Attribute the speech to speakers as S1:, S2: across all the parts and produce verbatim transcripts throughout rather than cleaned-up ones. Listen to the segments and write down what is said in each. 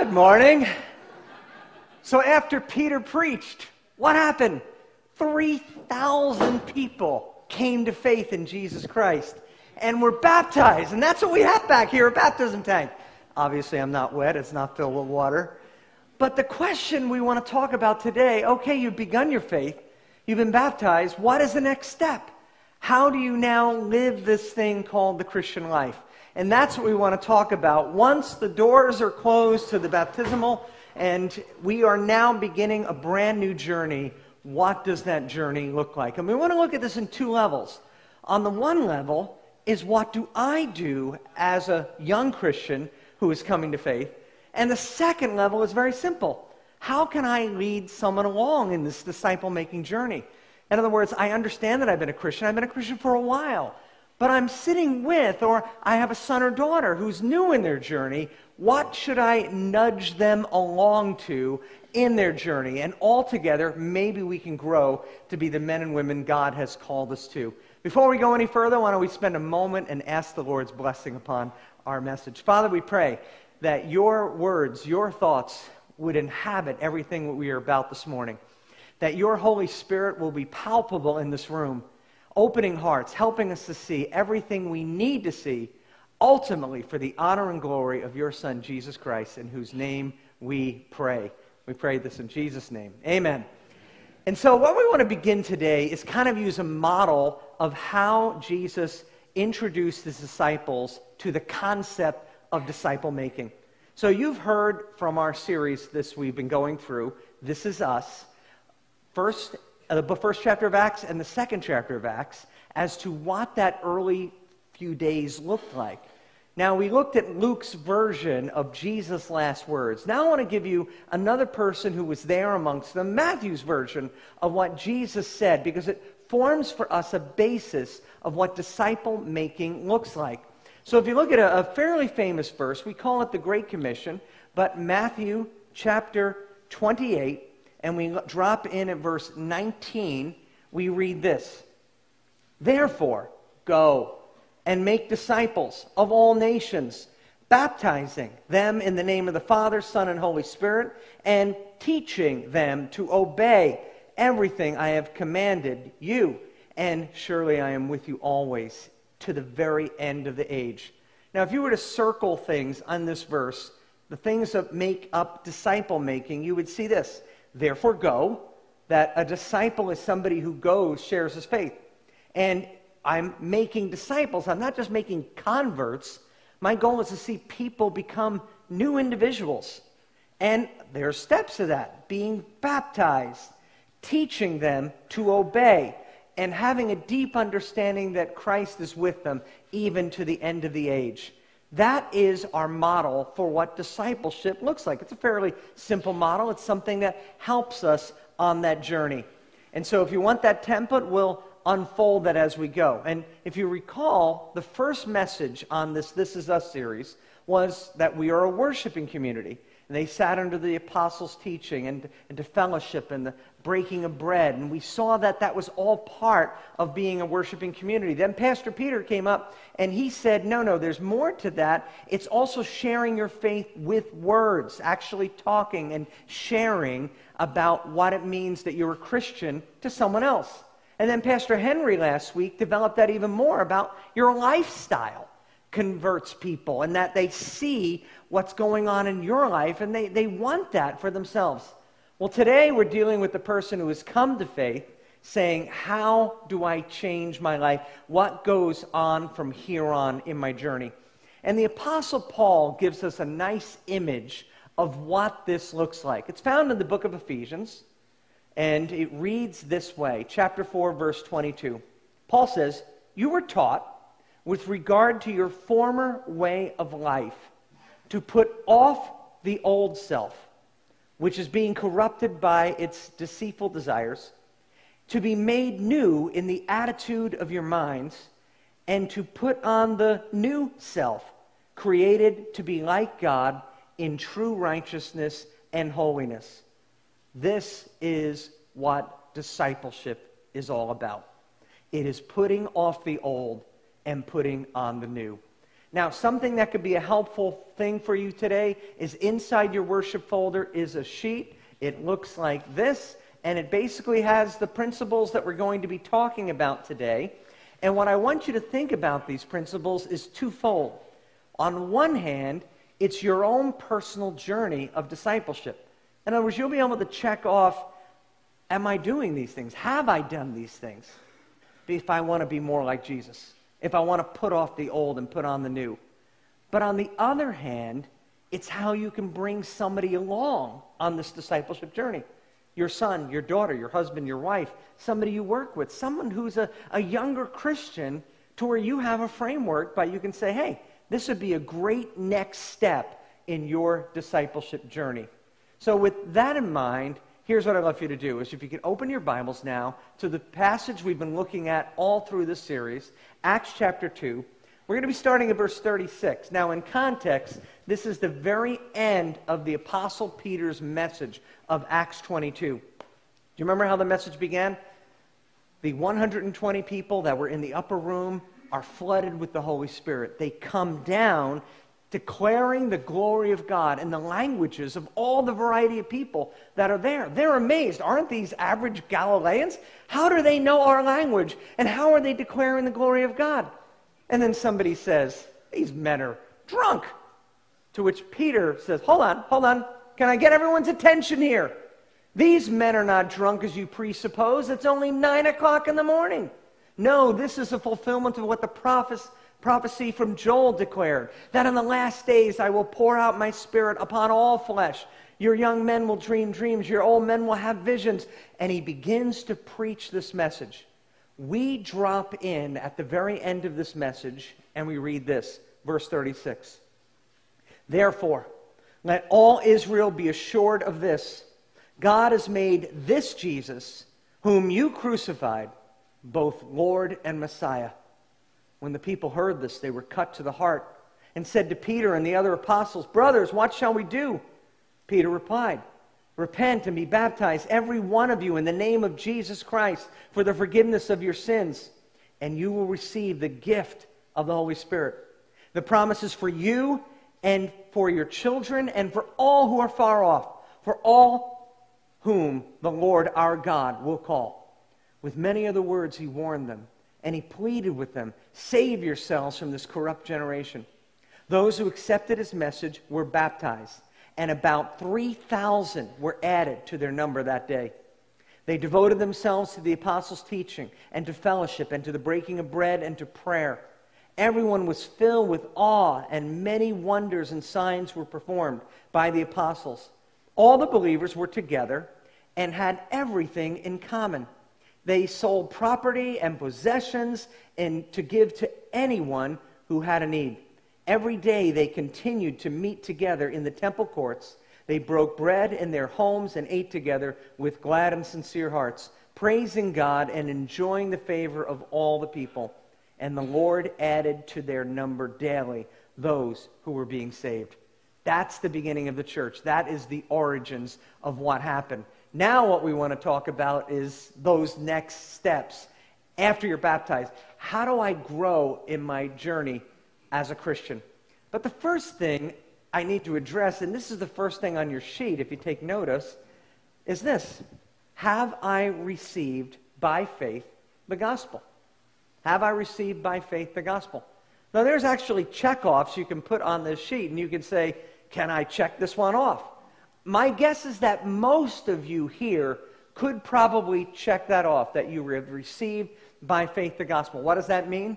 S1: Good morning. So after Peter preached, what happened? three thousand people came to faith in Jesus Christ and were baptized. And that's what we have back here, a baptism tank. Obviously, I'm not wet. It's not filled with water. But the question we want to talk about today, okay, you've begun your faith. You've been baptized. What is the next step? How do you now live this thing called the Christian life? And that's what we want to talk about. Once the doors are closed to the baptismal and we are now beginning a brand new journey, what does that journey look like? And we want to look at this in two levels. On the one level is, what do I do as a young Christian who is coming to faith? And the second level is very simple. How can I lead someone along in this disciple-making journey? In other words, I understand that I've been a Christian. I've been a Christian for a while. But I'm sitting with, or I have a son or daughter who's new in their journey. What should I nudge them along to in their journey? And all together, maybe we can grow to be the men and women God has called us to. Before we go any further, why don't we spend a moment and ask the Lord's blessing upon our message. Father, we pray that your words, your thoughts would inhabit everything that we are about this morning. That your Holy Spirit will be palpable in this room, opening hearts, helping us to see everything we need to see, ultimately for the honor and glory of your Son, Jesus Christ, in whose name we pray. We pray this in Jesus' name. Amen. And so what we want to begin today is kind of use a model of how Jesus introduced his disciples to the concept of disciple making. So you've heard from our series this we've been going through, This Is Us, first uh, the first chapter of Acts and the second chapter of Acts, as to what that early few days looked like. Now, we looked at Luke's version of Jesus' last words. Now I want to give you another person who was there amongst them, Matthew's version of what Jesus said, because it forms for us a basis of what disciple-making looks like. So if you look at a, a fairly famous verse, we call it the Great Commission, but Matthew chapter twenty-eight, and we drop in at verse nineteen, we read this. Therefore, go and make disciples of all nations, baptizing them in the name of the Father, Son, and Holy Spirit, and teaching them to obey everything I have commanded you. And surely I am with you always, to the very end of the age. Now, if you were to circle things on this verse, the things that make up disciple making, you would see this. Therefore, go, that a disciple is somebody who goes, shares his faith. And I'm making disciples. I'm not just making converts. My goal is to see people become new individuals. And there are steps to that. Being baptized, teaching them to obey, and having a deep understanding that Christ is with them even to the end of the age. That is our model for what discipleship looks like. It's a fairly simple model. It's something that helps us on that journey. And so if you want that template, we'll unfold that as we go. And if you recall, the first message on this This Is Us series was that we are a worshiping community. And they sat under the apostles' teaching and, and to fellowship and the breaking of bread. And we saw that that was all part of being a worshiping community. Then Pastor Peter came up and he said, no, no, there's more to that. It's also sharing your faith with words, actually talking and sharing about what it means that you're a Christian to someone else. And then Pastor Henry last week developed that even more about your lifestyle converts people and that they see what's going on in your life and they, they want that for themselves. Well, today we're dealing with the person who has come to faith saying, how do I change my life? What goes on from here on in my journey? And the Apostle Paul gives us a nice image of what this looks like. It's found in the book of Ephesians, and it reads this way, chapter four, verse twenty-two. Paul says, you were taught with regard to your former way of life to put off the old self, which is being corrupted by its deceitful desires, to be made new in the attitude of your minds, and to put on the new self, created to be like God in true righteousness and holiness. This is what discipleship is all about. It is putting off the old and putting on the new. Now, something that could be a helpful thing for you today is inside your worship folder is a sheet. It looks like this, and it basically has the principles that we're going to be talking about today. And what I want you to think about these principles is twofold. On one hand, it's your own personal journey of discipleship. In other words, you'll be able to check off, am I doing these things? Have I done these things? If I want to be more like Jesus. If I want to put off the old and put on the new. But on the other hand, it's how you can bring somebody along on this discipleship journey. Your son, your daughter, your husband, your wife, somebody you work with, someone who's a, a younger Christian, to where you have a framework by you can say, hey, this would be a great next step in your discipleship journey. So with that in mind, here's what I'd love for you to do, is if you could open your Bibles now to the passage we've been looking at all through this series, Acts chapter two. We're going to be starting at verse thirty-six. Now, in context, this is the very end of the Apostle Peter's message of Acts twenty-two. Do you remember how the message began? The one hundred twenty people that were in the upper room are flooded with the Holy Spirit. They come down declaring the glory of God in the languages of all the variety of people that are there. They're amazed. Aren't these average Galileans? How do they know our language? And how are they declaring the glory of God? And then somebody says, these men are drunk. To which Peter says, hold on, hold on. Can I get everyone's attention here? These men are not drunk as you presuppose. It's only nine o'clock in the morning. No, this is a fulfillment of what the prophets prophecy from Joel declared, that in the last days I will pour out my Spirit upon all flesh. Your young men will dream dreams, your old men will have visions. And he begins to preach this message. We drop in at the very end of this message, and we read this, verse thirty-six. Therefore, let all Israel be assured of this: God has made this Jesus, whom you crucified, both Lord and Messiah. When the people heard this, they were cut to the heart and said to Peter and the other apostles, brothers, what shall we do? Peter replied, repent and be baptized, every one of you, in the name of Jesus Christ, for the forgiveness of your sins, and you will receive the gift of the Holy Spirit. The promise is for you and for your children and for all who are far off, for all whom the Lord our God will call. With many other words he warned them, and he pleaded with them, save yourselves from this corrupt generation. Those who accepted his message were baptized, and about three thousand were added to their number that day. They devoted themselves to the apostles' teaching, and to fellowship, and to the breaking of bread, and to prayer. Everyone was filled with awe, and many wonders and signs were performed by the apostles. All the believers were together and had everything in common. They sold property and possessions and to give to anyone who had a need. Every day they continued to meet together in the temple courts. They broke bread in their homes and ate together with glad and sincere hearts, praising God and enjoying the favor of all the people. And the Lord added to their number daily those who were being saved. That's the beginning of the church. That is the origins of what happened. Now what we want to talk about is those next steps after you're baptized. How do I grow in my journey as a Christian? But the first thing I need to address, and this is the first thing on your sheet if you take notice, is this. Have I received by faith the gospel? Have I received by faith the gospel? Now there's actually check-offs you can put on this sheet, and you can say, can I check this one off? My guess is that most of you here could probably check that off, that you have received by faith the gospel. What does that mean?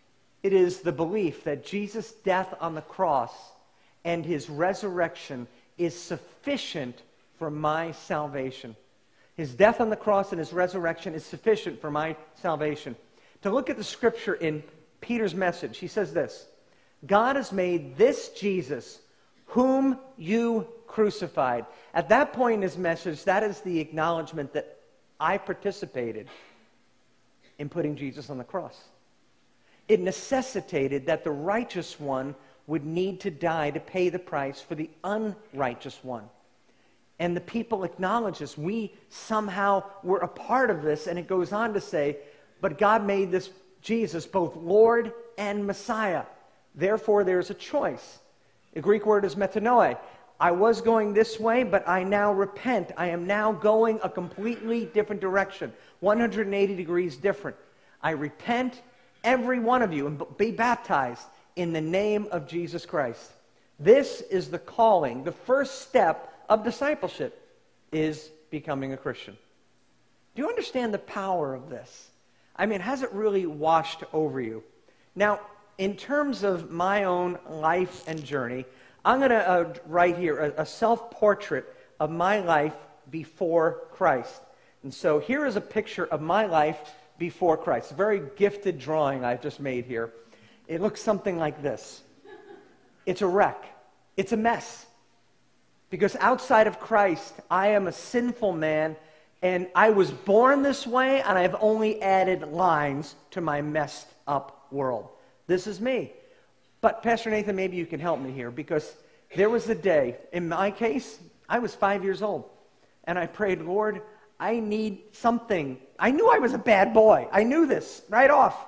S1: It is the belief that Jesus' death on the cross and his resurrection is sufficient for my salvation. His death on the cross and his resurrection is sufficient for my salvation. To look at the scripture in Peter's message, he says this: God has made this Jesus, whom you crucified. At that point in his message, that is the acknowledgement that I participated in putting Jesus on the cross. It necessitated that the righteous one would need to die to pay the price for the unrighteous one. And the people acknowledge this. We somehow were a part of this, and it goes on to say, but God made this Jesus both Lord and Messiah. Therefore, there's a choice. The Greek word is metanoia. I was going this way, but I now repent. I am now going a completely different direction, one hundred eighty degrees different. I repent, every one of you, and be baptized in the name of Jesus Christ. This is the calling. The first step of discipleship is becoming a Christian. Do you understand the power of this? I mean, has it really washed over you? Now, in terms of my own life and journey, I'm going to uh, write here a, a self-portrait of my life before Christ. And so here is a picture of my life before Christ. A very gifted drawing I've just made here. It looks something like this. It's a wreck. It's a mess. Because outside of Christ, I am a sinful man, and I was born this way, and I've only added lines to my messed up world. This is me. But Pastor Nathan, maybe you can help me here, because there was a day, in my case, I was five years old, and I prayed, Lord, I need something. I knew I was a bad boy. I knew this right off.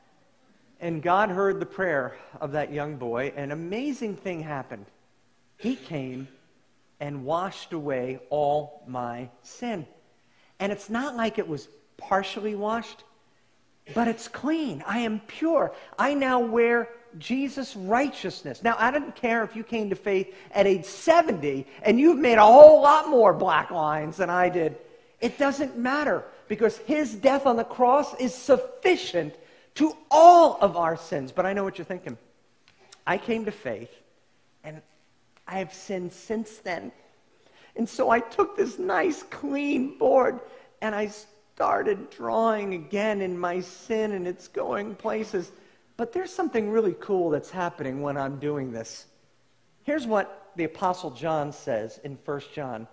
S1: And God heard the prayer of that young boy. An amazing thing happened. He came and washed away all my sin. And it's not like it was partially washed, but it's clean. I am pure. I now wear Jesus' righteousness. Now, I don't care if you came to faith at age seventy and you've made a whole lot more black lines than I did. It doesn't matter, because his death on the cross is sufficient to all of our sins. But I know what you're thinking. I came to faith, and I have sinned since then. And so I took this nice, clean board, and I started drawing again in my sin, and it's going places. But there's something really cool that's happening when I'm doing this. Here's what the Apostle John says in First John.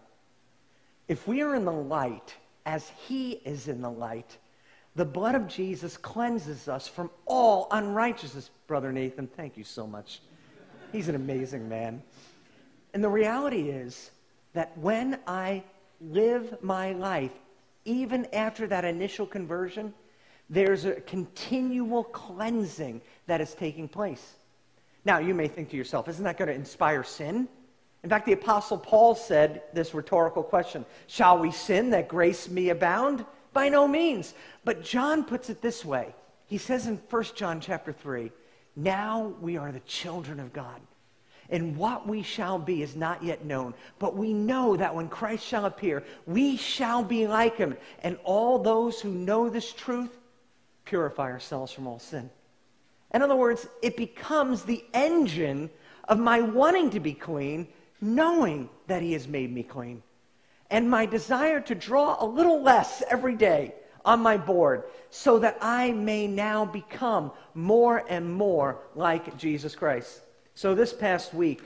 S1: If we are in the light, as he is in the light, the blood of Jesus cleanses us from all unrighteousness. Brother Nathan, thank you so much. He's an amazing man. And the reality is that when I live my life, even after that initial conversion, there's a continual cleansing that is taking place. Now, you may think to yourself, isn't that going to inspire sin? In fact, the Apostle Paul said this rhetorical question, shall we sin that grace may abound? By no means. But John puts it this way. He says in First John chapter three, now we are the children of God, and what we shall be is not yet known. But we know that when Christ shall appear, we shall be like him. And all those who know this truth purify ourselves from all sin. In other words, it becomes the engine of my wanting to be clean, knowing that he has made me clean. And my desire to draw a little less every day on my board so that I may now become more and more like Jesus Christ. So this past week,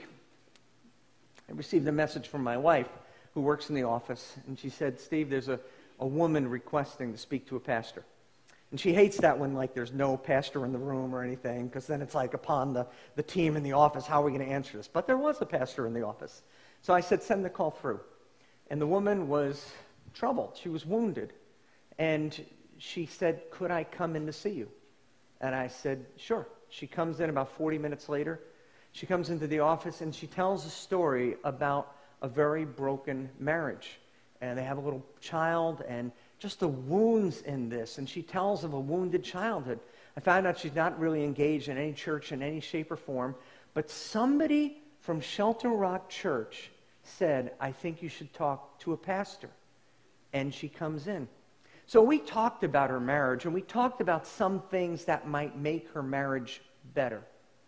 S1: I received a message from my wife who works in the office, and she said, Steve, there's a, a woman requesting to speak to a pastor. And she hates that when, like, there's no pastor in the room or anything, because then it's like upon the, the team in the office, how are we going to answer this? But there was a pastor in the office. So I said, send the call through. And the woman was troubled. She was wounded. And she said, could I come in to see you? And I said, sure. She comes in about forty minutes later. She comes into the office, and she tells a story about a very broken marriage. And they have a little child, and just the wounds in this. And she tells of a wounded childhood. I found out she's not really engaged in any church in any shape or form. But somebody from Shelter Rock Church said, I think you should talk to a pastor. And she comes in. So we talked about her marriage, and we talked about some things that might make her marriage better.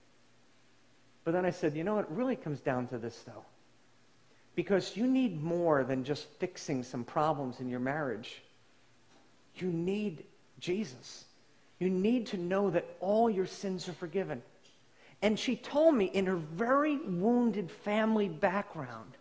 S1: But then I said, you know, it really comes down to this, though. Because you need more than just fixing some problems in your marriage. You need Jesus. You need to know that all your sins are forgiven. And she told me in her very wounded family background,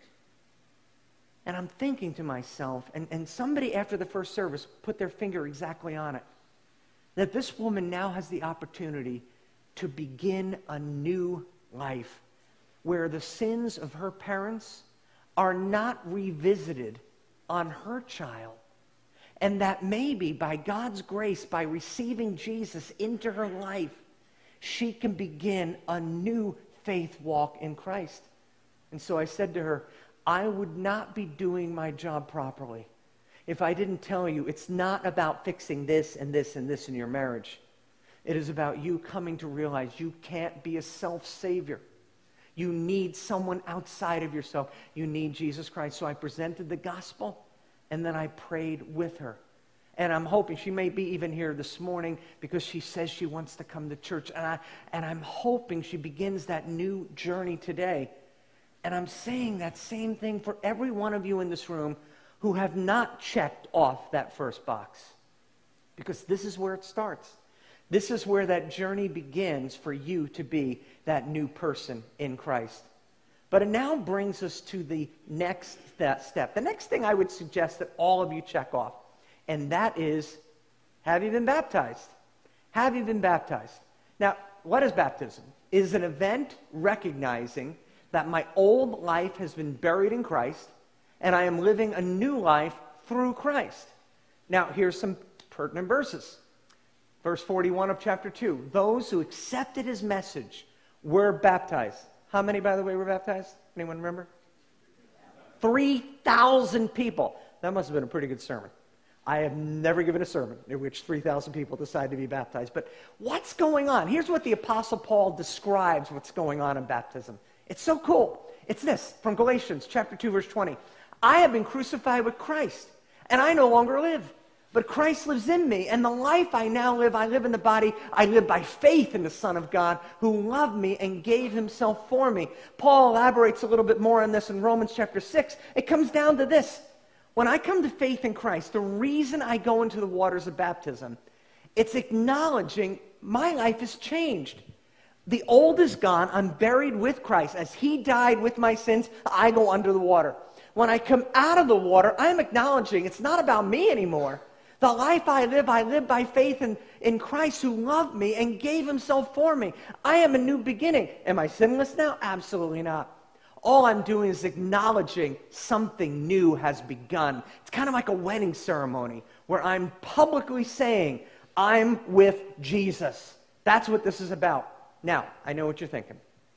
S1: and I'm thinking to myself, and, and somebody after the first service put their finger exactly on it, that this woman now has the opportunity to begin a new life where the sins of her parents are not revisited on her child. And that maybe by God's grace, by receiving Jesus into her life, she can begin a new faith walk in Christ. And so I said to her, I would not be doing my job properly if I didn't tell you it's not about fixing this and this and this in your marriage. It is about you coming to realize you can't be a self-savior. You need someone outside of yourself. You need Jesus Christ. So I presented the gospel, and then I prayed with her. And I'm hoping, she may be even here this morning because she says she wants to come to church. And, I, and I'm hoping she begins that new journey today. And I'm saying that same thing for every one of you in this room who have not checked off that first box. Because this is where it starts. This is where that journey begins for you to be that new person in Christ. But it now brings us to the next step. The next thing I would suggest that all of you check off, and that is, have you been baptized? Have you been baptized? Now, what is baptism? It is an event recognizing that my old life has been buried in Christ, and I am living a new life through Christ. Now, here's some pertinent verses. Verse forty-one of chapter two. Those who accepted his message were baptized. How many, by the way, were baptized? Anyone remember? three thousand people. That must have been a pretty good sermon. I have never given a sermon in which three thousand people decide to be baptized. But what's going on? Here's what the Apostle Paul describes what's going on in baptism. It's so cool. It's this, from Galatians chapter two, verse twenty. I have been crucified with Christ, and I no longer live. But Christ lives in me, and the life I now live, I live in the body. I live by faith in the Son of God, who loved me and gave himself for me. Paul elaborates a little bit more on this in Romans chapter six. It comes down to this. When I come to faith in Christ, the reason I go into the waters of baptism, it's acknowledging my life has changed. The old is gone. I'm buried with Christ. As he died with my sins, I go under the water. When I come out of the water, I'm acknowledging it's not about me anymore. The life I live, I live by faith in, in Christ who loved me and gave himself for me. I am a new beginning. Am I sinless now? Absolutely not. All I'm doing is acknowledging something new has begun. It's kind of like a wedding ceremony where I'm publicly saying, I'm with Jesus. That's what this is about. Now, I know what you're thinking.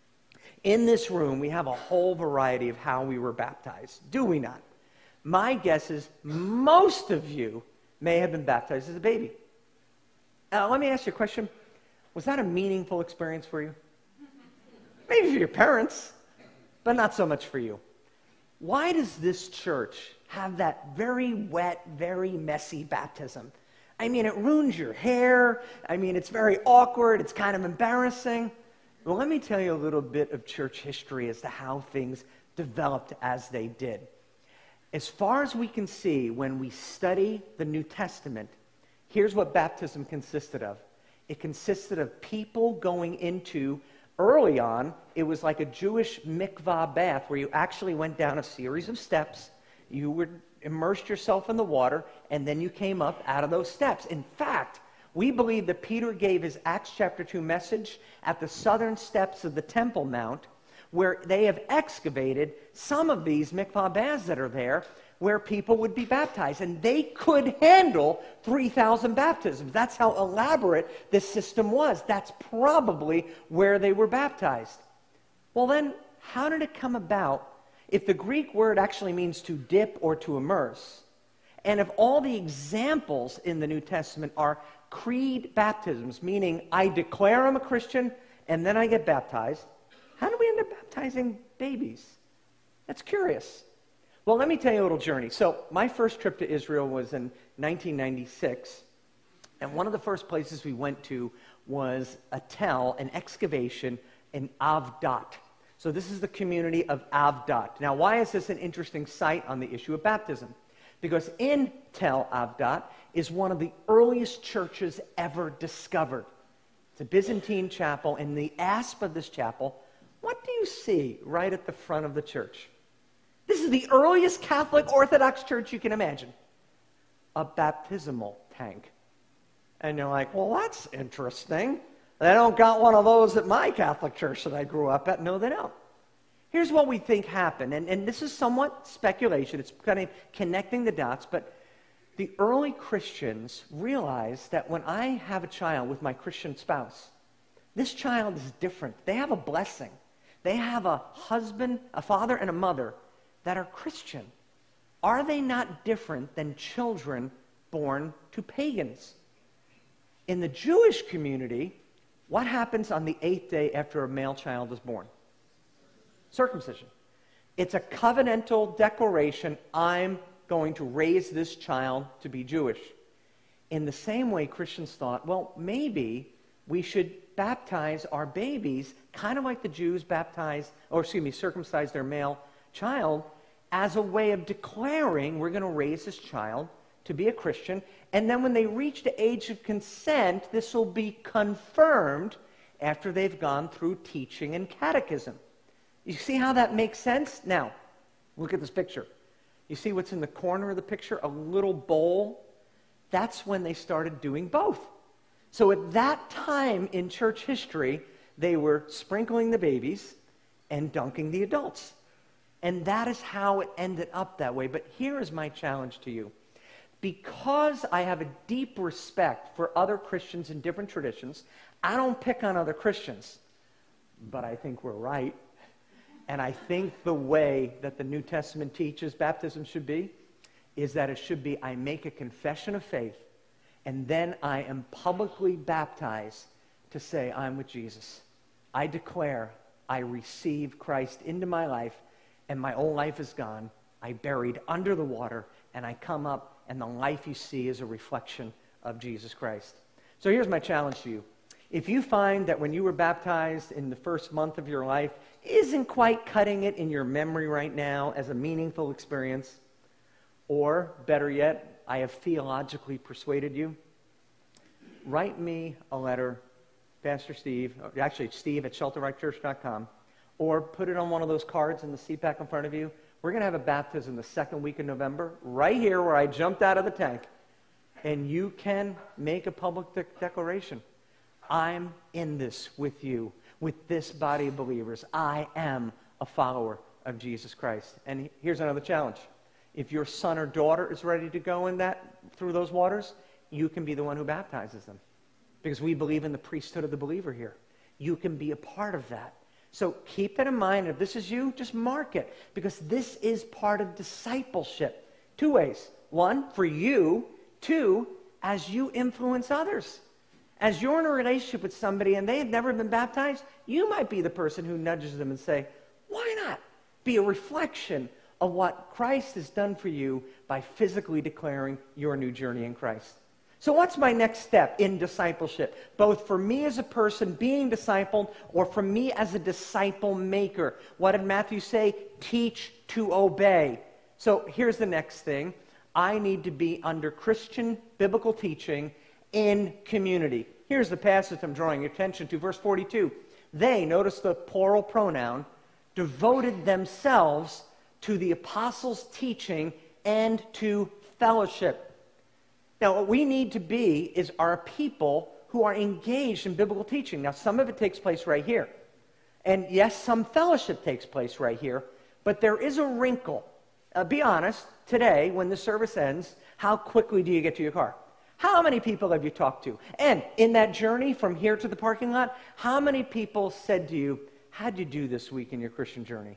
S1: In this room, we have a whole variety of how we were baptized. Do we not? My guess is most of you may have been baptized as a baby. Now, let me ask you a question. Was that a meaningful experience for you? Maybe for your parents, but not so much for you. Why does this church have that very wet, very messy baptism? I mean, it ruins your hair. I mean, it's very awkward. It's kind of embarrassing. Well, let me tell you a little bit of church history as to how things developed as they did. As far as we can see, when we study the New Testament, here's what baptism consisted of. It consisted of people going into, early on, it was like a Jewish mikvah bath where you actually went down a series of steps. You would immerse yourself in the water, and then you came up out of those steps. In fact, we believe that Peter gave his Acts chapter two message at the southern steps of the Temple Mount, where they have excavated some of these mikvah baths that are there where people would be baptized. And they could handle three thousand baptisms. That's how elaborate this system was. That's probably where they were baptized. Well then, how did it come about if the Greek word actually means to dip or to immerse? And if all the examples in the New Testament are creed baptisms, meaning I declare I'm a Christian and then I get baptized, how do we end up baptizing babies? That's curious. Well, let me tell you a little journey. So my first trip to Israel was in nineteen ninety-six. And one of the first places we went to was a tell, an excavation in Avdat. So this is the community of Avdat. Now, why is this an interesting site on the issue of baptism? Because in Tel Avdat is one of the earliest churches ever discovered. It's a Byzantine chapel. In the asp of this chapel, what do you see right at the front of the church? This is the earliest Catholic Orthodox church you can imagine. A baptismal tank. And you're like, well, that's interesting. They don't got one of those at my Catholic church that I grew up at. No, they don't. Here's what we think happened. And, and this is somewhat speculation. It's kind of connecting the dots. But the early Christians realized that when I have a child with my Christian spouse, This child is different. They have a blessing. They have a husband, a father, and a mother that are Christian. Are they not different than children born to pagans? In the Jewish community, what happens on the eighth day after a male child is born? Circumcision. It's a covenantal declaration. I'm going to raise this child to be Jewish. In the same way, Christians thought, well, maybe we should baptize our babies, kind of like the Jews baptized, or excuse me, circumcised their male child, as a way of declaring we're going to raise this child to be a Christian. And then when they reach the age of consent, this will be confirmed after they've gone through teaching and catechism. You see how that makes sense? Now, look at this picture. You see what's in the corner of the picture? A little bowl. That's when they started doing both. So at that time in church history, they were sprinkling the babies and dunking the adults. And that is how it ended up that way. But here is my challenge to you. Because I have a deep respect for other Christians in different traditions, I don't pick on other Christians. But I think we're right. And I think the way that the New Testament teaches baptism should be is that it should be, I make a confession of faith, and then I am publicly baptized to say, I'm with Jesus. I declare I receive Christ into my life, and my old life is gone. I buried under the water, and I come up, and the life you see is a reflection of Jesus Christ. So here's my challenge to you. If you find that when you were baptized in the first month of your life isn't quite cutting it in your memory right now as a meaningful experience, or better yet, I have theologically persuaded you, write me a letter, Pastor Steve, actually Steve at shelter rock church dot com, or put it on one of those cards in the seat back in front of you. We're going to have a baptism the second week of November, right here where I jumped out of the tank. And you can make a public de- declaration. I'm in this with you, with this body of believers. I am a follower of Jesus Christ. And here's another challenge. If your son or daughter is ready to go in that through those waters, you can be the one who baptizes them. Because we believe in the priesthood of the believer here. You can be a part of that. So keep that in mind. If this is you, just mark it. Because this is part of discipleship. Two ways. One, for you. Two, as you influence others. As you're in a relationship with somebody and they have never been baptized, you might be the person who nudges them and say, why not? Be a reflection of what Christ has done for you by physically declaring your new journey in Christ. So what's my next step in discipleship? Both for me as a person being discipled or for me as a disciple maker. What did Matthew say? Teach to obey. So here's the next thing. I need to be under Christian biblical teaching in community. Here's the passage I'm drawing your attention to, verse forty-two. They, notice the plural pronoun, devoted themselves to the apostles' teaching and to fellowship. Now, what we need to be is our people who are engaged in biblical teaching. Now, some of it takes place right here. And yes, some fellowship takes place right here. But there is a wrinkle. Uh, be honest, today, when the service ends, how quickly do you get to your car? How many people have you talked to? And in that journey from here to the parking lot, how many people said to you, how'd you do this week in your Christian journey?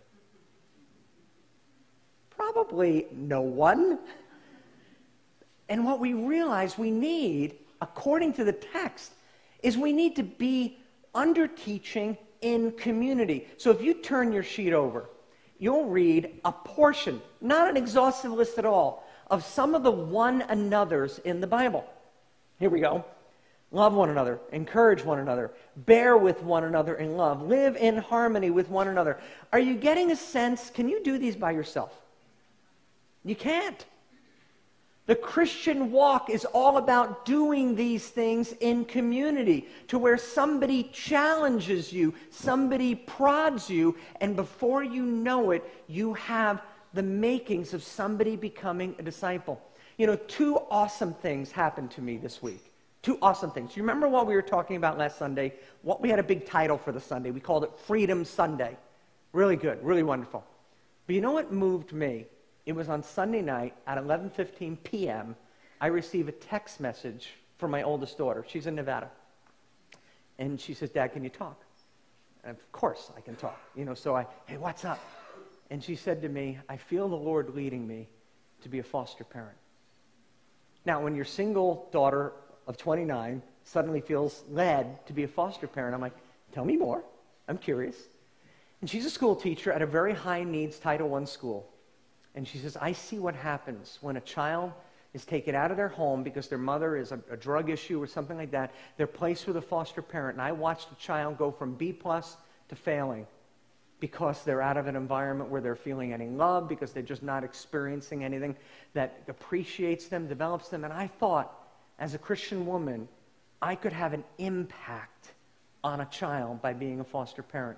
S1: Probably no one. And what we realize we need, according to the text, is we need to be under teaching in community. So if you turn your sheet over, you'll read a portion, not an exhaustive list at all, of some of the one another's in the Bible. Here we go. Love one another, encourage one another, bear with one another in love, live in harmony with one another. Are you getting a sense? Can you do these by yourself? You can't. The Christian walk is all about doing these things in community, to where somebody challenges you, somebody prods you, and before you know it, you have the makings of somebody becoming a disciple. You know, two awesome things happened to me this week. Two awesome things. You remember what we were talking about last Sunday? What we had a big title for the Sunday. We called it Freedom Sunday. Really good, really wonderful. But you know what moved me? It was on Sunday night at eleven fifteen p.m. I received a text message from my oldest daughter. She's in Nevada. And she says, Dad, can you talk? And of course I can talk. You know, so I, hey, what's up? And she said to me, I feel the Lord leading me to be a foster parent. Now, when your single daughter of twenty-nine suddenly feels led to be a foster parent, I'm like, tell me more. I'm curious. And she's a school teacher at a very high-needs Title one school. And she says, I see what happens when a child is taken out of their home because their mother is a, a drug issue or something like that. They're placed with a foster parent. And I watched a child go from B plus to failing because they're out of an environment where they're feeling any love, because they're just not experiencing anything that appreciates them, develops them. And I thought, as a Christian woman, I could have an impact on a child by being a foster parent.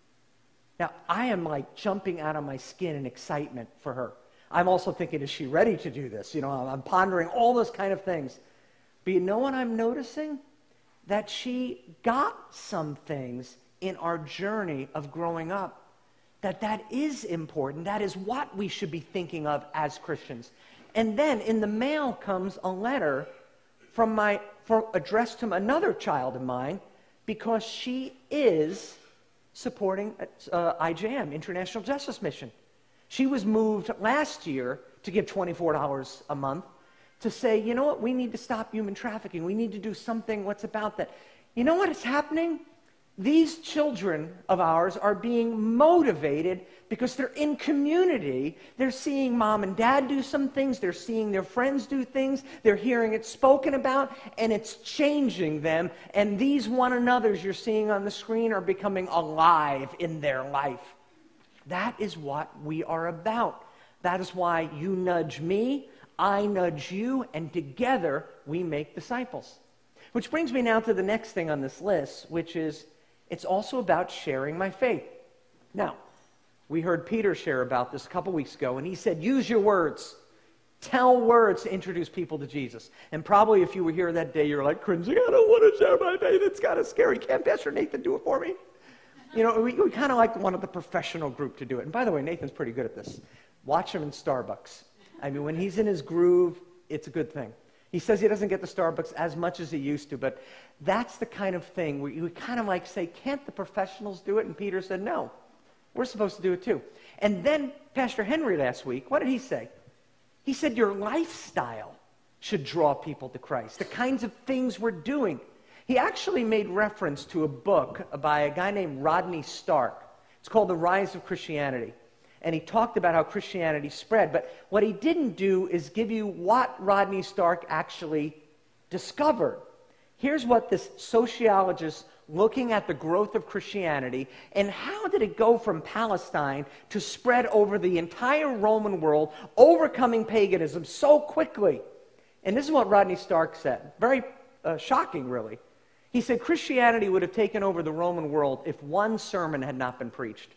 S1: Now, I am like jumping out of my skin in excitement for her. I'm also thinking, is she ready to do this? You know, I'm pondering all those kind of things. But you know what I'm noticing? That she got some things in our journey of growing up. That that is important. That is what we should be thinking of as Christians. And then in the mail comes a letter from my for, addressed to another child of mine, because she is supporting uh, I J M, International Justice Mission. She was moved last year to give twenty-four dollars a month to say, you know what, we need to stop human trafficking. We need to do something. What's about that? You know what is happening? These children of ours are being motivated because they're in community. They're seeing mom and dad do some things. They're seeing their friends do things. They're hearing it spoken about, and it's changing them. And these one another's you're seeing on the screen are becoming alive in their life. That is what we are about. That is why you nudge me, I nudge you, and together we make disciples. Which brings me now to the next thing on this list, which is it's also about sharing my faith. Now, we heard Peter share about this a couple weeks ago, and he said, use your words. Tell words to introduce people to Jesus. And probably if you were here that day, you're like, cringing, I don't want to share my faith. It's kind of scary. Can't Pastor Nathan do it for me? You know, we, we kind of like wanted the professional group to do it. And by the way, Nathan's pretty good at this. Watch him in Starbucks. I mean, when he's in his groove, it's a good thing. He says he doesn't get the Starbucks as much as he used to, but that's the kind of thing where you kind of like say, can't the professionals do it? And Peter said, no, we're supposed to do it too. And then Pastor Henry last week, what did he say? He said your lifestyle should draw people to Christ, the kinds of things we're doing. He actually made reference to a book by a guy named Rodney Stark. It's called The Rise of Christianity. And he talked about how Christianity spread. But what he didn't do is give you what Rodney Stark actually discovered. Here's what this sociologist, looking at the growth of Christianity, and how did it go from Palestine to spread over the entire Roman world, overcoming paganism so quickly. And this is what Rodney Stark said. Very uh, shocking, really. He said Christianity would have taken over the Roman world if one sermon had not been preached.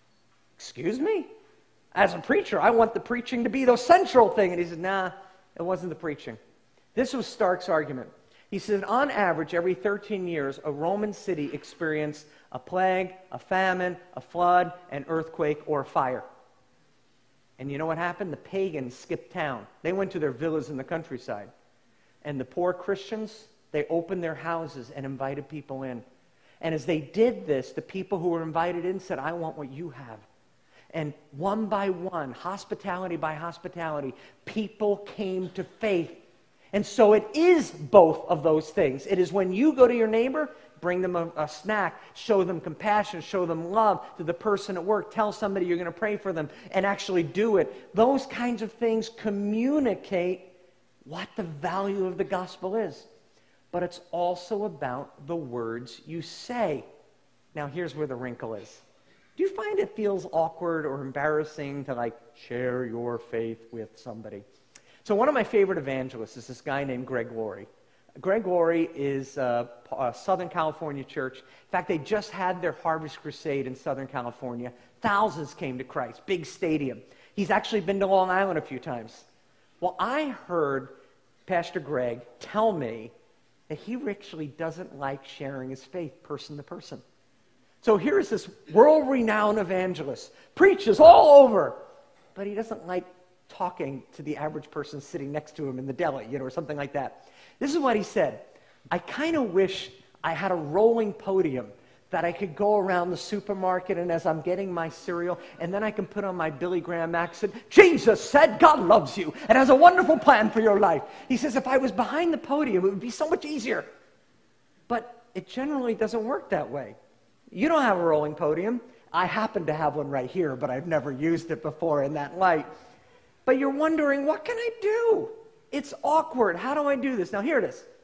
S1: Excuse me? As a preacher, I want the preaching to be the central thing. And he said, nah, it wasn't the preaching. This was Stark's argument. He said, on average, every thirteen years, a Roman city experienced a plague, a famine, a flood, an earthquake, or a fire. And you know what happened? The pagans skipped town. They went to their villas in the countryside. And the poor Christians, they opened their houses and invited people in. And as they did this, the people who were invited in said, I want what you have. And one by one, hospitality by hospitality, people came to faith. And so it is both of those things. It is when you go to your neighbor, bring them a, a snack, show them compassion, show them love to the person at work, tell somebody you're going to pray for them, and actually do it. Those kinds of things communicate what the value of the gospel is. But it's also about the words you say. Now, here's where the wrinkle is. Do you find it feels awkward or embarrassing to like share your faith with somebody? So one of my favorite evangelists is this guy named Greg Laurie. Greg Laurie is a, a Southern California church. In fact, they just had their Harvest Crusade in Southern California. Thousands came to Christ, big stadium. He's actually been to Long Island a few times. Well, I heard Pastor Greg tell me that he actually doesn't like sharing his faith person to person. So here's this world-renowned evangelist, preaches all over, but he doesn't like talking to the average person sitting next to him in the deli, you know, or something like that. This is what he said. I kind of wish I had a rolling podium that I could go around the supermarket, and as I'm getting my cereal, and then I can put on my Billy Graham accent, Jesus said God loves you and has a wonderful plan for your life. He says if I was behind the podium, it would be so much easier. But it generally doesn't work that way. You don't have a rolling podium. I happen to have one right here, but I've never used it before in that light. But you're wondering, what can I do? It's awkward. How do I do this? Now, here it is.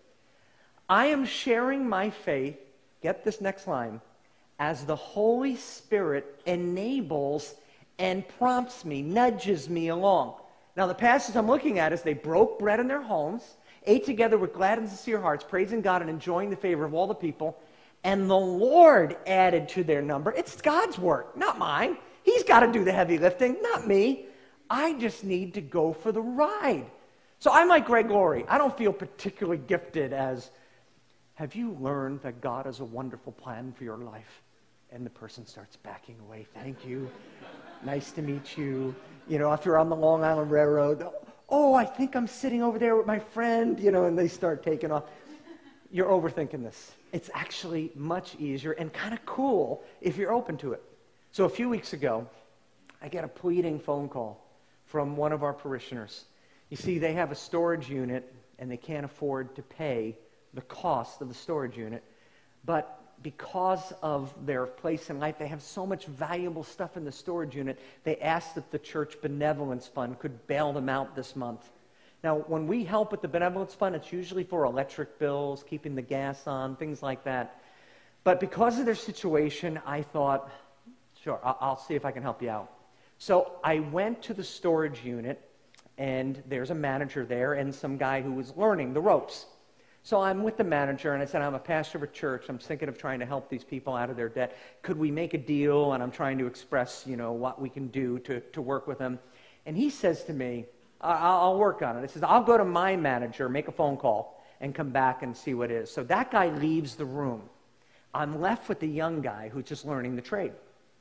S1: I am sharing my faith, get this next line, as the Holy Spirit enables and prompts me, nudges me along. Now, the passage I'm looking at is they broke bread in their homes, ate together with glad and sincere hearts, praising God and enjoying the favor of all the people, and the Lord added to their number. It's God's work, not mine. He's got to do the heavy lifting, not me. I just need to go for the ride. So I'm like Greg Laurie. I don't feel particularly gifted as, have you learned that God has a wonderful plan for your life? And the person starts backing away. Thank you. Nice to meet you. You know, if you're on the Long Island Railroad, oh, I think I'm sitting over there with my friend, you know, and they start taking off. You're overthinking this. It's actually much easier and kind of cool if you're open to it. So a few weeks ago, I get a pleading phone call from one of our parishioners. You see, they have a storage unit, and they can't afford to pay the cost of the storage unit. But because of their place in life, they have so much valuable stuff in the storage unit, they asked that the church benevolence fund could bail them out this month. Now, when we help with the benevolence fund, it's usually for electric bills, keeping the gas on, things like that. But because of their situation, I thought, sure, I'll see if I can help you out. So I went to the storage unit, and there's a manager there and some guy who was learning the ropes. So I'm with the manager, and I said, I'm a pastor of a church. I'm thinking of trying to help these people out of their debt. Could we make a deal? And I'm trying to express, you know, what we can do to, to work with them. And he says to me, I'll, I'll work on it. He says, I'll go to my manager, make a phone call, and come back and see what it is. So that guy leaves the room. I'm left with the young guy who's just learning the trade.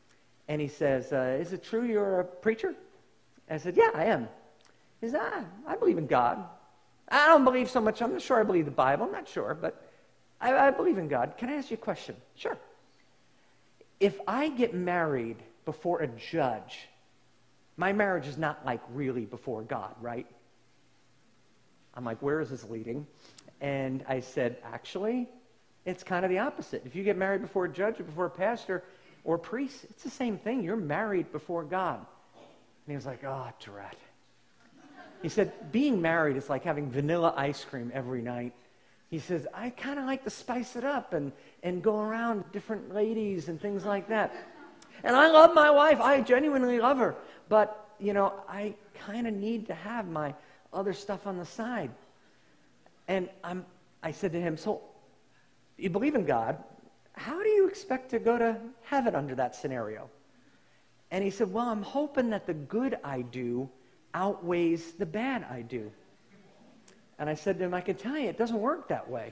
S1: And he says, uh, is it true you're a preacher? I said, yeah, I am. He says, ah, I believe in God. I don't believe so much. I'm not sure I believe the Bible. I'm not sure, but I, I believe in God. Can I ask you a question? Sure. If I get married before a judge, my marriage is not like really before God, right? I'm like, where is this leading? And I said, actually, it's kind of the opposite. If you get married before a judge or before a pastor or a priest, it's the same thing. You're married before God. And he was like, oh, Tourette. He said, being married is like having vanilla ice cream every night. He says, I kind of like to spice it up and, and go around different ladies and things like that. And I love my wife. I genuinely love her. But, you know, I kind of need to have my other stuff on the side. And I'm, I said to him, so you believe in God. How do you expect to go to heaven under that scenario? And he said, well, I'm hoping that the good I do outweighs the bad I do. And I said to him, I can tell you, it doesn't work that way.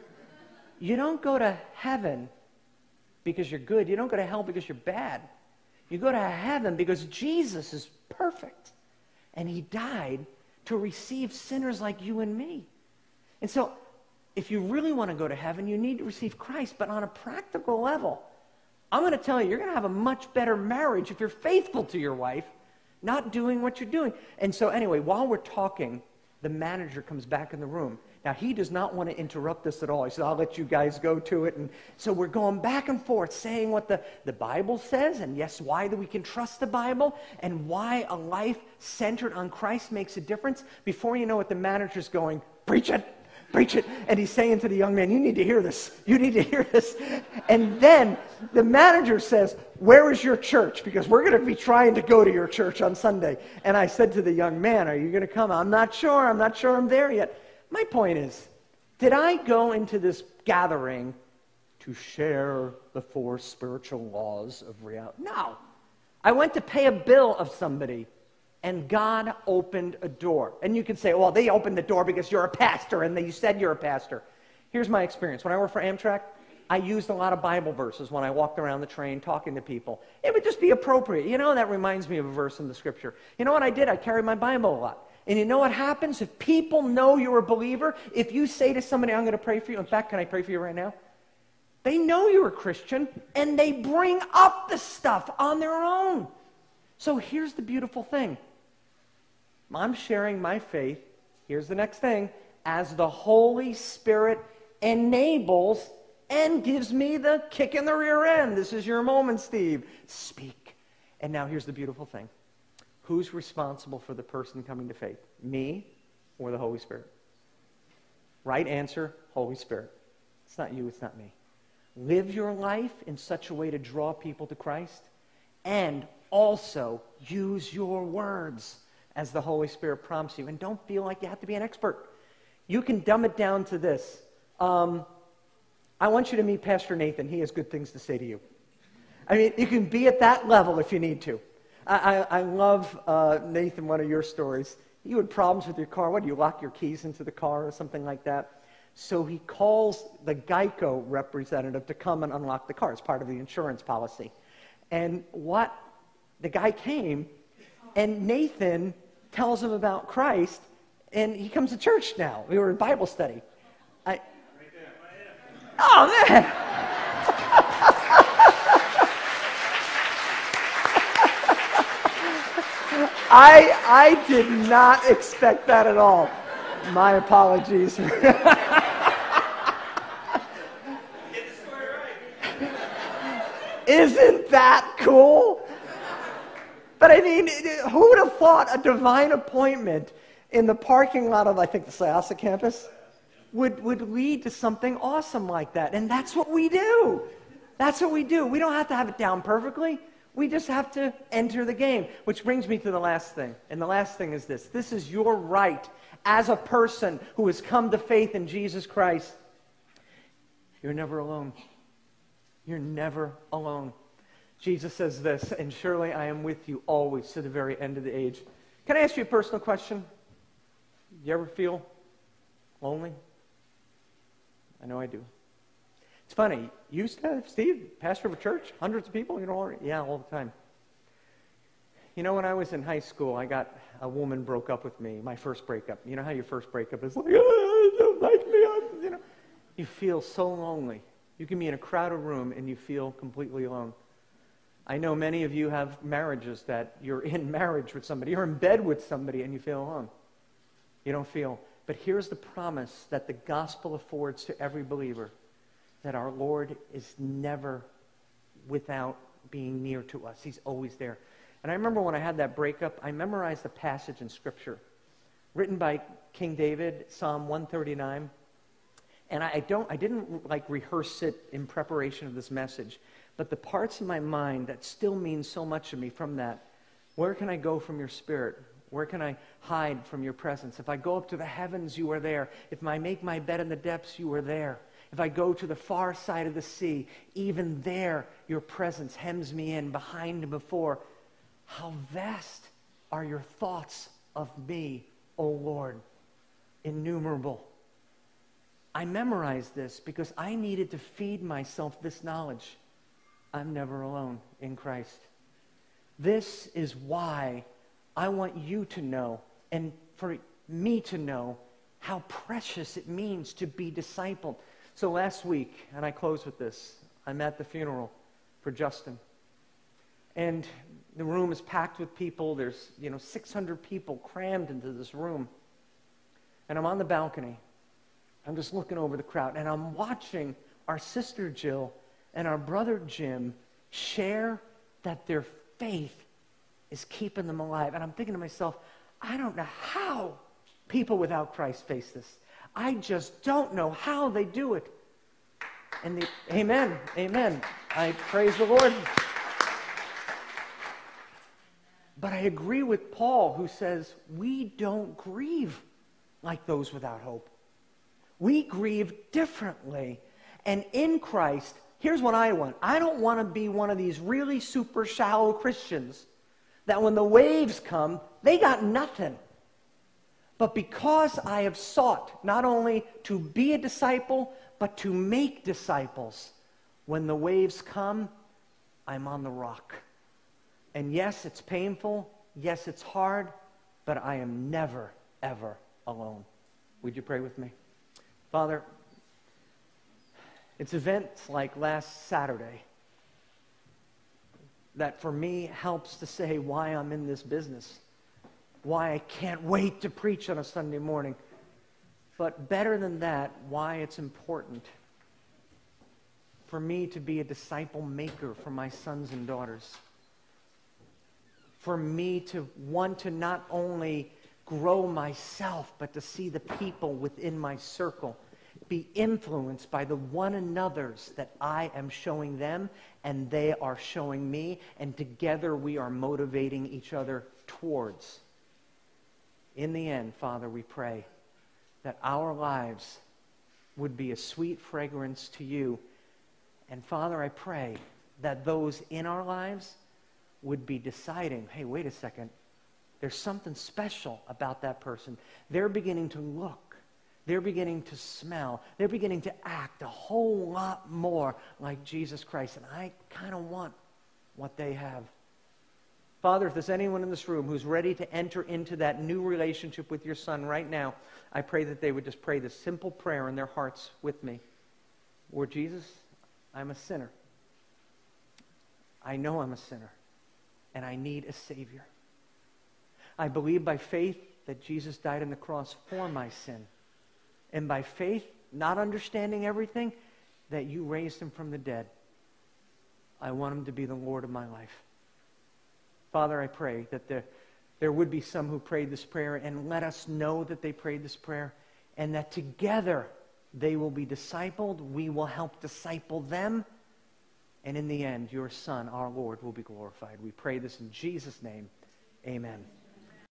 S1: You don't go to heaven because you're good. You don't go to hell because you're bad. You go to heaven because Jesus is perfect. And he died to receive sinners like you and me. And so, if you really want to go to heaven, you need to receive Christ. But on a practical level, I'm going to tell you, you're going to have a much better marriage if you're faithful to your wife, not doing what you're doing. And so anyway, while we're talking, the manager comes back in the room. Now, he does not want to interrupt this at all. He said, I'll let you guys go to it. And so we're going back and forth saying what the, the Bible says, and yes, why that we can trust the Bible, and why a life centered on Christ makes a difference. Before you know it, the manager's going, preach it. Preach it. And he's saying to the young man, you need to hear this. You need to hear this. And then the manager says, where is your church? Because we're going to be trying to go to your church on Sunday. And I said to the young man, are you going to come? I'm not sure. I'm not sure I'm there yet. My point is, did I go into this gathering to share the four spiritual laws of reality? No. I went to pay a bill of somebody. And God opened a door. And you can say, well, they opened the door because you're a pastor and you said you're a pastor. Here's my experience. When I worked for Amtrak, I used a lot of Bible verses when I walked around the train talking to people. It would just be appropriate. You know, that reminds me of a verse in the scripture. You know what I did? I carried my Bible a lot. And you know what happens? If people know you're a believer, if you say to somebody, I'm going to pray for you. In fact, can I pray for you right now? They know you're a Christian, and they bring up the stuff on their own. So here's the beautiful thing. I'm sharing my faith, here's the next thing, as the Holy Spirit enables and gives me the kick in the rear end. This is your moment, Steve. Speak. And now here's the beautiful thing. Who's responsible for the person coming to faith? Me or the Holy Spirit? Right answer, Holy Spirit. It's not you, it's not me. Live your life in such a way to draw people to Christ, and also use your words as the Holy Spirit prompts you. And don't feel like you have to be an expert. You can dumb it down to this. Um, I want you to meet Pastor Nathan. He has good things to say to you. I mean, you can be at that level if you need to. I, I, I love, uh, Nathan, one of your stories. You had problems with your car. What, do you lock your keys into the car or something like that? So he calls the Geico representative to come and unlock the car. It's part of the insurance policy. And what, the guy came, and Nathan tells him about Christ, and he comes to church now. We were in Bible study. I, oh, man! I, I did not expect that at all. My apologies. Isn't that cool? But I mean, who would have thought a divine appointment in the parking lot of, I think, the Syosset campus would, would lead to something awesome like that? And that's what we do. That's what we do. We don't have to have it down perfectly. We just have to enter the game. Which brings me to the last thing. And the last thing is this. This is your right as a person who has come to faith in Jesus Christ. You're never alone. You're never alone. Jesus says this, and surely I am with you always to the very end of the age. Can I ask you a personal question? Do you ever feel lonely? I know I do. It's funny. You used to, Steve, pastor of a church, hundreds of people, you know, yeah, all the time. You know, when I was in high school, I got, a woman broke up with me, my first breakup. You know how your first breakup is like, oh, you don't like me, I'm, you know. You feel so lonely. You can be in a crowded room and you feel completely alone. I know many of you have marriages that you're in marriage with somebody, you're in bed with somebody and you feel alone. You don't feel. But here's the promise that the gospel affords to every believer, that our Lord is never without being near to us. He's always there. And I remember when I had that breakup, I memorized a passage in Scripture written by King David, Psalm one thirty-nine. And I don't, I didn't like rehearse it in preparation of this message, but the parts in my mind that still mean so much to me from that. Where can I go from your spirit? Where can I hide from your presence? If I go up to the heavens, you are there. If I make my bed in the depths, you are there. If I go to the far side of the sea, even there your presence hems me in, behind and before. How vast are your thoughts of me, O Lord, innumerable. I memorized this because I needed to feed myself this knowledge. I'm never alone in Christ. This is why I want you to know, and for me to know, how precious it means to be discipled. So last week, and I close with this, I'm at the funeral for Justin. And the room is packed with people. There's, you know, six hundred people crammed into this room. And I'm on the balcony. I'm just looking over the crowd, and I'm watching our sister Jill and our brother Jim share that their faith is keeping them alive. And I'm thinking to myself, I don't know how people without Christ face this. I just don't know how they do it. And the, amen, amen. I praise the Lord. But I agree with Paul, who says we don't grieve like those without hope. We grieve differently. And in Christ, here's what I want. I don't want to be one of these really super shallow Christians that when the waves come, they got nothing. But because I have sought not only to be a disciple, but to make disciples, when the waves come, I'm on the rock. And yes, it's painful. Yes, it's hard. But I am never, ever alone. Would you pray with me? Father, It's events like last Saturday that for me helps to say why I'm in this business, why I can't wait to preach on a Sunday morning. But better than that, why it's important for me to be a disciple maker for my sons and daughters. For me to want to not only grow myself, but to see the people within my circle be influenced by the one another's that I am showing them and they are showing me, and together we are motivating each other towards. In the end, Father, we pray that our lives would be a sweet fragrance to you. And Father, I pray that those in our lives would be deciding, hey, wait a second, there's something special about that person. They're beginning to look. They're beginning to smell. They're beginning to act a whole lot more like Jesus Christ. And I kind of want what they have. Father, if there's anyone in this room who's ready to enter into that new relationship with your Son right now, I pray that they would just pray this simple prayer in their hearts with me. Lord Jesus, I'm a sinner. I know I'm a sinner, and I need a Savior. I believe by faith that Jesus died on the cross for my sin. And by faith, not understanding everything, that you raised him from the dead. I want him to be the Lord of my life. Father, I pray that there, there would be some who prayed this prayer, and let us know that they prayed this prayer, and that together they will be discipled. We will help disciple them. And in the end, your Son, our Lord, will be glorified. We pray this in Jesus' name. Amen.